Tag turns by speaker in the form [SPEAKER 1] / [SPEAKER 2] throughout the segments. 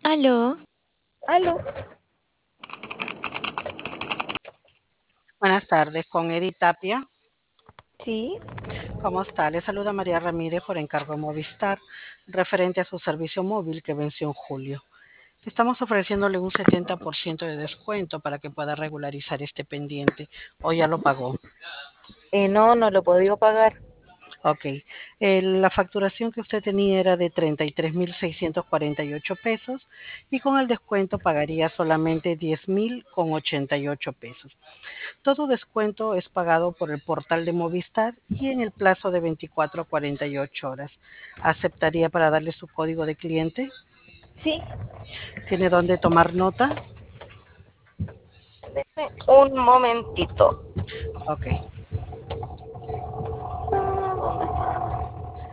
[SPEAKER 1] Aló,
[SPEAKER 2] Aló,
[SPEAKER 3] Buenas tardes, con Edith Tapia.
[SPEAKER 2] sí,
[SPEAKER 3] ¿Cómo está? Le saluda María Ramírez por encargo de Movistar, referente a su servicio móvil que venció en julio. Estamos ofreciéndole un 70% de descuento para que pueda regularizar este pendiente. ¿O ya lo pagó?
[SPEAKER 2] no lo he podido pagar.
[SPEAKER 3] Ok. La facturación que usted tenía era de 33.648 pesos y con el descuento pagaría solamente 10.088 pesos. Todo descuento es pagado por el portal de Movistar y en el plazo de 24 a 48 horas. ¿Aceptaría para darle su código de cliente?
[SPEAKER 2] Sí,
[SPEAKER 3] ¿Tiene dónde tomar nota?
[SPEAKER 2] deme un momentito.
[SPEAKER 3] Ok.
[SPEAKER 2] ¿Dónde está?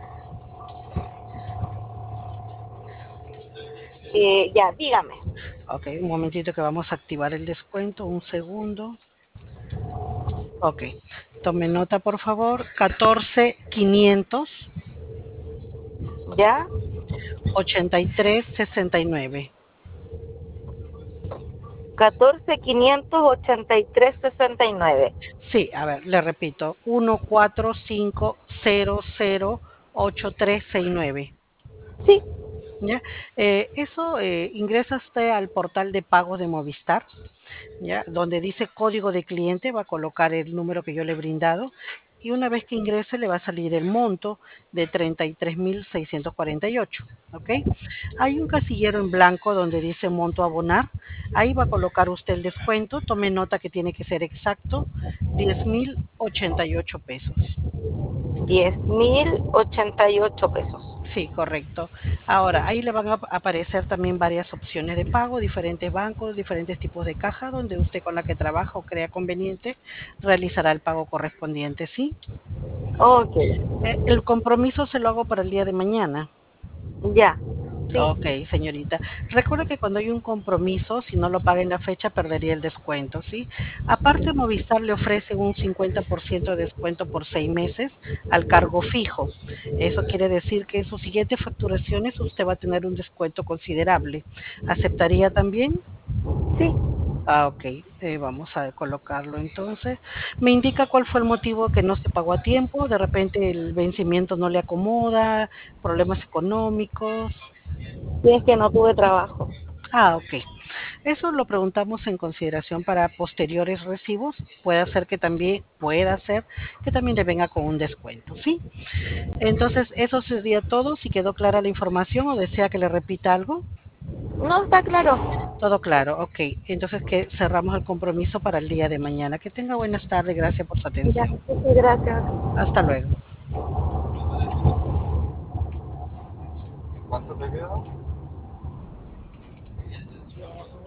[SPEAKER 2] Ya, dígame.
[SPEAKER 3] Ok, un momentito que vamos a activar el descuento. Un segundo. Ok. Tome nota, por favor. 14.500
[SPEAKER 2] Ya,
[SPEAKER 3] 83.69.
[SPEAKER 2] 14.583.69.
[SPEAKER 3] Sí, a ver, le repito. 145008369.
[SPEAKER 2] Sí,
[SPEAKER 3] ¿Ya? Eso ingresa usted al portal de pagos de Movistar, ¿ya? Donde dice código de cliente, va a colocar el número que yo le he brindado y una vez que ingrese le va a salir el monto de 33.648, ¿ok? Hay un casillero en blanco donde dice monto a abonar, ahí va a colocar usted el descuento, tome nota que tiene que ser exacto, 10.088 pesos.
[SPEAKER 2] 10.088 pesos.
[SPEAKER 3] Sí, correcto. Ahora, ahí le van a aparecer también varias opciones de pago, diferentes bancos, diferentes tipos de caja, donde usted con la que trabaja o crea conveniente realizará el pago correspondiente, ¿sí?
[SPEAKER 2] Ok,
[SPEAKER 3] El compromiso se lo hago para el día de mañana.
[SPEAKER 2] ya, sí,
[SPEAKER 3] Ok, señorita. Recuerde que cuando hay un compromiso, si no lo paga en la fecha, perdería el descuento, ¿sí? Aparte, Movistar le ofrece un 50% de descuento por 6 meses al cargo fijo. Eso quiere decir que en sus siguientes facturaciones usted va a tener un descuento considerable. ¿Aceptaría también?
[SPEAKER 2] sí.
[SPEAKER 3] Ah, ok. Vamos a colocarlo entonces. ¿Me indica cuál fue el motivo que no se pagó a tiempo? De repente el vencimiento no le acomoda, problemas económicos.
[SPEAKER 2] Sí, es que no tuve trabajo.
[SPEAKER 3] Ah, ok. Eso lo preguntamos en consideración para posteriores recibos. Pueda ser que también le venga con un descuento, ¿sí? Entonces, eso sería todo. Si quedó clara la información o desea que le repita algo.
[SPEAKER 2] No, está claro.
[SPEAKER 3] Todo claro, ok. Entonces, que cerramos el compromiso para el día de mañana. Que tenga buenas tardes. Gracias por su
[SPEAKER 2] Ya,
[SPEAKER 3] atención.
[SPEAKER 2] muchas gracias.
[SPEAKER 3] Hasta luego.
[SPEAKER 2] ¿Cuánto te queda?